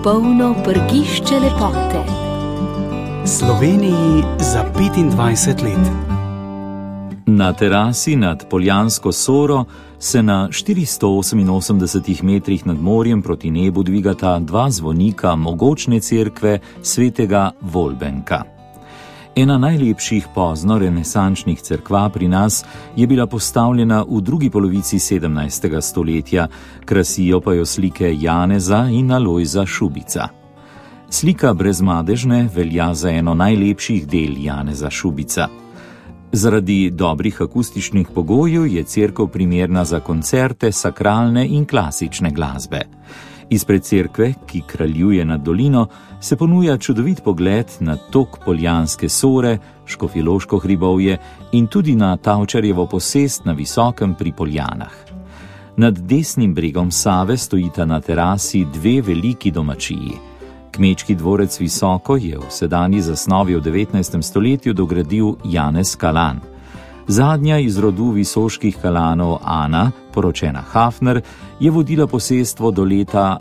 Polno prgišče lepote. Sloveniji za 25 let. Na terasi nad Poljansko Soro se na 488 metrih nad morjem proti nebu dvigata dva zvonika mogočne cerkve svetega Volbenka. Ena najlepših pozno-renesančnih cerkva pri nas je bila postavljena v drugi polovici 17. stoletja, krasijo pa jo slike Janeza in Alojza Šubica. Slika Brezmadežne velja za eno najlepših del Janeza Šubica. Zaradi dobrih akustičnih pogojev je cerkev primerna za koncerte sakralne in klasične glasbe. Izpred cerkve, ki kraljuje nad dolino, se ponuja čudovit pogled na tok Poljanske Sore, Škofjeloško hribovje in tudi na Tavčarjevo posest na Visokem pri Poljanah. Nad desnim bregom Save stojita na terasi dve veliki domačiji. Kmečki dvorec Visoko je v sedanji zasnovi v 19. stoletju dogradil Janez Kalan. Zadnja iz rodu visoških Kalanov Ana, poročena Hafner, je vodila posestvo do leta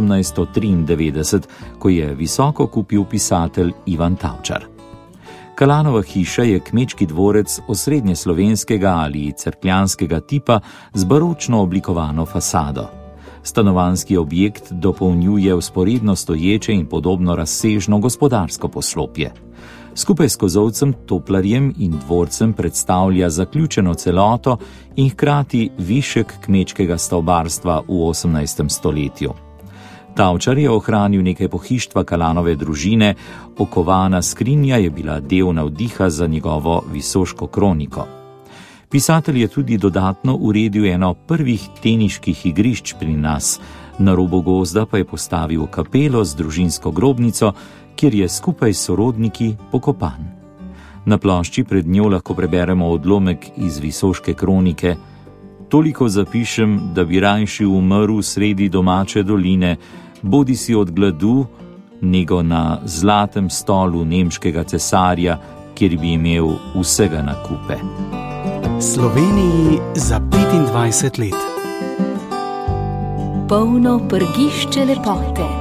1893, ko je Visoko kupil pisatelj Ivan Tavčar. Kalanova hiša je kmečki dvorec osrednjeslovenskega ali cerkljanskega tipa z baročno oblikovano fasado. Stanovanjski objekt dopolnjuje vzporedno stoječe in podobno razsežno gospodarsko poslopje. Skupaj s kozolcem, toplarjem in dvorcem predstavlja zaključeno celoto in hkrati višek kmečkega stavbarstva v 18. stoletju. Tavčar je ohranil nekaj pohištva Kalanove družine, okovana skrinja je bila del navdiha za njegovo visoško kroniko. Pisatelj je tudi dodatno uredil eno prvih teniških igrišč pri nas, na robu gozda pa je postavil kapelo z družinsko grobnico, kjer je skupaj s sorodniki pokopan. Na plošči pred njo lahko preberemo odlomek iz visoške kronike. Toliko zapišem, da bi rajši umrl sredi domače doline, bodi si od gladu, nego na zlatem stolu nemškega cesarja, kjer bi imel vsega na kupe. Sloveniji za 25 let. Polno prgišče lepote.